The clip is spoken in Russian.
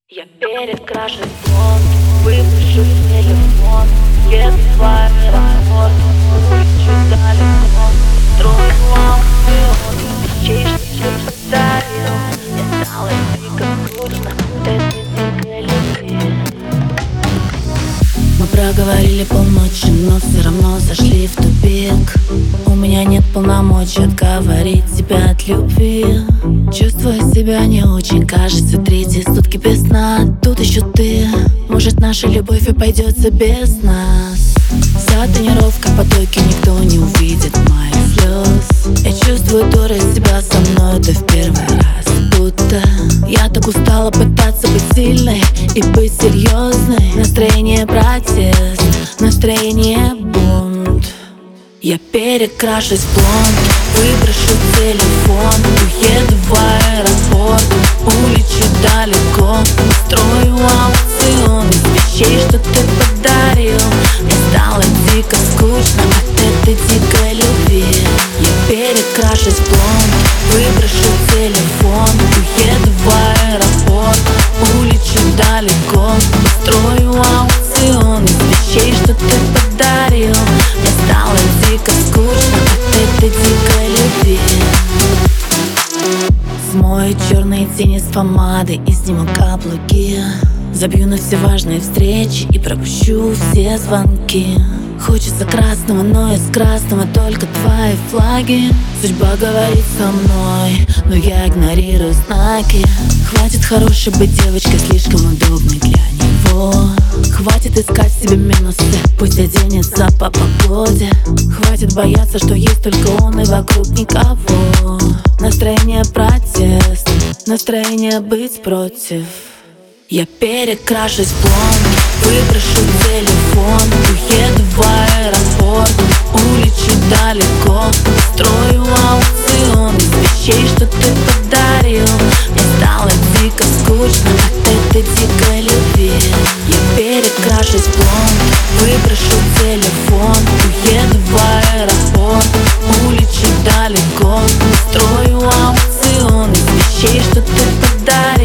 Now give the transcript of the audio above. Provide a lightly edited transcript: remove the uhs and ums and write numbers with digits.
Я перекрашу блонд, выпишу телефон, еду в аэропорт, улечу далеко, строю аукцион, вещей, что тебе подарил. Мне стало дико скучно от этой дикой любви. Мы проговорили полночи, но все равно зашли в тупик. У меня нет полномочий отговорить тебя от любви. Чувствую себя не очень, кажется, третьи сутки без сна. Тут еще ты, может, наша любовь и пойдется без нас. За тренировкой потоки никто не увидит моих слез. Я чувствую дурость тебя со мной, это в первый раз. Будто я так устала пытаться быть сильной и быть серьезной. Настроение протест, настроение бунт. Я перекрашусь в блонд, выброшу телефон, уеду в аэропорт, улечу далеко, устрою аукцион из вещей, что ты подарил. Мне стало дико скучно от этой дикой любви. Я перекрашусь в блонд, выброшу телефон, уеду в аэропорт, улечу далеко, устрою аукцион из вещей, что ты подарил. Мне стало дико скучно от этой дикой любви. Смою черные тени с помадой и сниму каблуки. Забью на все важные встречи и пропущу все звонки. Хочется красного, но из красного только твои флаги. Судьба говорит со мной, но я игнорирую знаки. Хватит хорошей быть девочкой, слишком удобной для него. Хватит искать в себе минусы, пусть оденется по погоде. Хватит бояться, что есть только он и вокруг никого. Настроение протест, настроение быть против. Я перекрашусь в блонд, выброшу телефон, уеду в аэропорт, улечу далеко, устрою аукцион из вещей, что ты подарил. Мне стало дико скучно от этой дикой любви. Я перекрашусь в блонд, выброшу телефон, уеду в аэропорт, улечу далеко, устрою аукцион из вещей, что ты подарил.